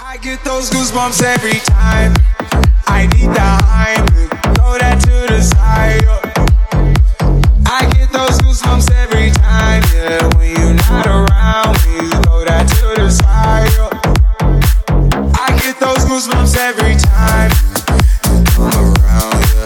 I get those goosebumps every time. I need the Heimlich, throw that to the side. I get those goosebumps every time, yeah. When you're not around me, throw that to the side. I get those goosebumps every time I'm around you.